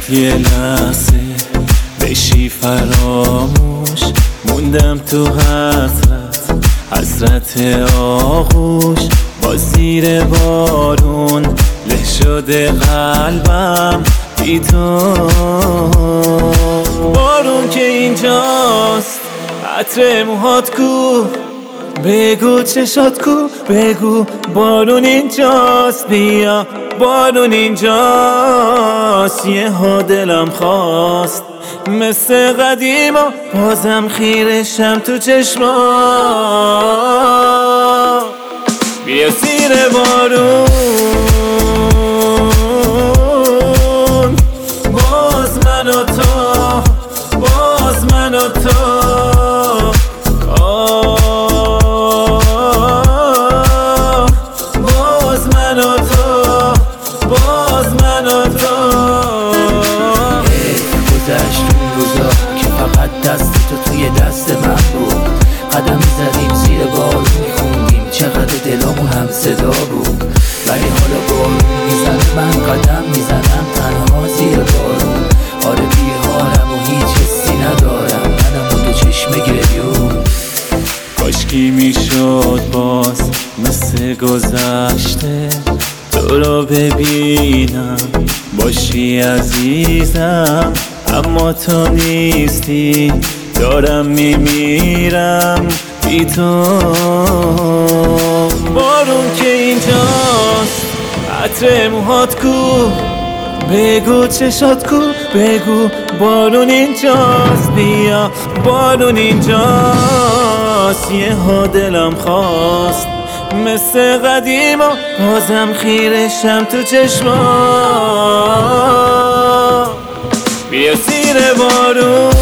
یه لحظه بشی فراموش، موندم تو حسرت آغوش. با زیر بارون له شده قلبم بی تو. بارون که اینجاست عطر موهات کو، بگو چشات کو، بگو بارون اینجاست. بیا بارون اینجاست. یه ها دلم خواست مثل قدیما بازم خیرشم تو چشما. بیا زیر بارون باز من و تو، باز من و تو. باز من و تو، باز من و تو. گذشت اون روزا که فقط دست تو توی دست من بود. قدم میزدیم زیر بارون میخوندیم چقدر دلامون هم صدا بود. ولی حالا بارون میزنه من قدم میزنم تنها زیر بارون. آره بیحالم و هیچ حسی ندارم، منم و دو چشم گریون. کاشکی میشد باز مثل گذشته تو رو ببینم، باشی عزیزم. اما تو نیستی، دارم میمیرم بی تو. بارون که اینجاست عطر موهات کو، بگو چشات کو، بگو بارون اینجاست. بیا بارون اینجاست. یه ها دلم خواست مثل قدیما بازم خیرشم تو چشما. بیا زیر بارون